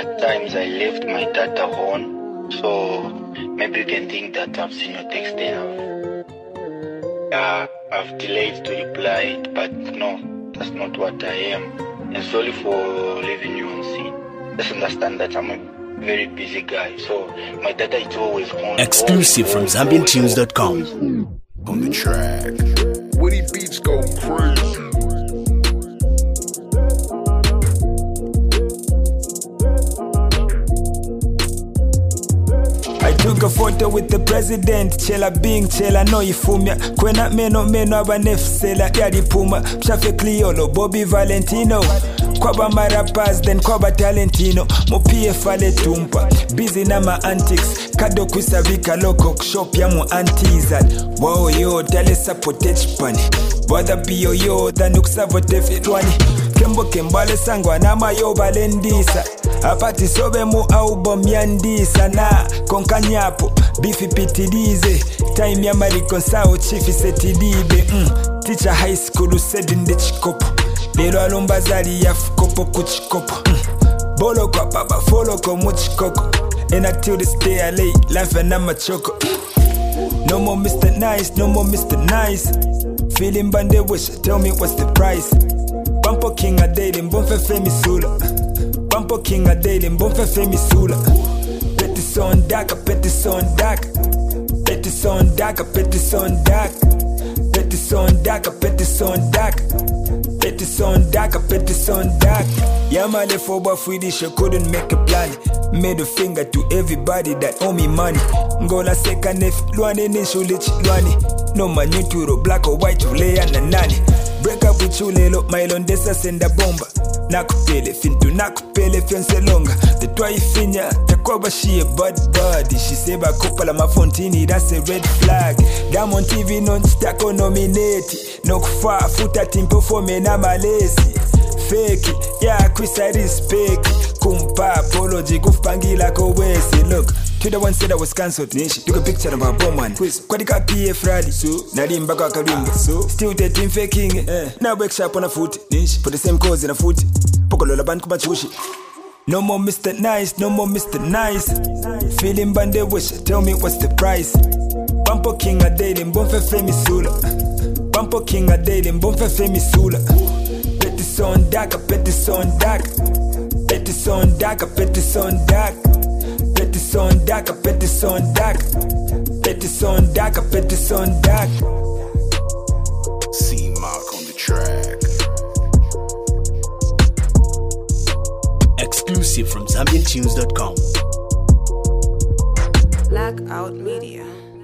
at times I left my data on, so maybe you can think that I've seen your text and I've delayed to reply it, but no, that's not what I am. And sorry for leaving you on scene. Just understand that I'm a very busy guy, so my data is always on. Exclusive from ZambianTunes.com. On the track, Woody Beats go crazy. Took a photo with the president, chela bing chela no ifumya kwena meno abanefsela yadipuma mshafe Cliolo Bobby Valentino kwaba marapas then kwaba talentino mopie fale tumpa busy na ma antics kado kusavika loco shop ya mu antizal wow yo tale sapotech pani bother bio yo danuksavote fitwani kembo kembale sangwa na mayo balendisa apati sobe mu album yandisa na konkanyapo bifi pitilize time ya mariko sao chifi setidibe teacher high school said in the chikopo lelo alomba zali ya fukopo kuchikopo bolo kwa papa follow kwa muchikoko and until this day I lay life and I'm a choco. No more Mr. Nice, no more Mr. Nice. Feeling bande wish, tell me what's the price. Bampo king a daily, mbonfe femi sula. Bampo king a daily, mbonfe femi sula. Petit son daka, petit son daka. Petit son daka, petit son daka. Petit son daka, petit son daka. Petit son daka, petit son daka. Yamale for Bafwidish, I couldn't make a plan. Made a finger to everybody that owe me money. Ngola seka nef, luane nishulich luane. No man YouTube, black or white, ulea na nani. Break up with you lelo, mailon desa senda bomba. Nakupele, fintu nakupele, fiance longa. The twi finya, takoba she a bad body. She say ba couple ma fontini, that's a red flag. Dam on TV non-stako nominati. Nokfa, futa timpo for me na malesi. Fake it, yeah, Chris I respect it. Kumpa, apology, kufpangila kowesi. Look, to the one said I was cancelled. Took a picture of a bomb man. Kwadika PF rally. Nalimba kwa karimba. Still the team faking it. Now workshop on a foot. For the same cause in a foot. Pokolola band kumachushi. No more Mr. Nice, no more Mr. Nice. Feeling bande wish, tell me what's the price. Bampo king a daily, mbonfe femi sula. Bampo king a daily, mbonfe femi sula. Petit son daka, petit son daka. Petit son daka, petit son daka. Petit son daka, petit son daka. Petit son daka, petit son daka. C-Mark on the track. Exclusive from ZambianTunes.com. Blackout Media.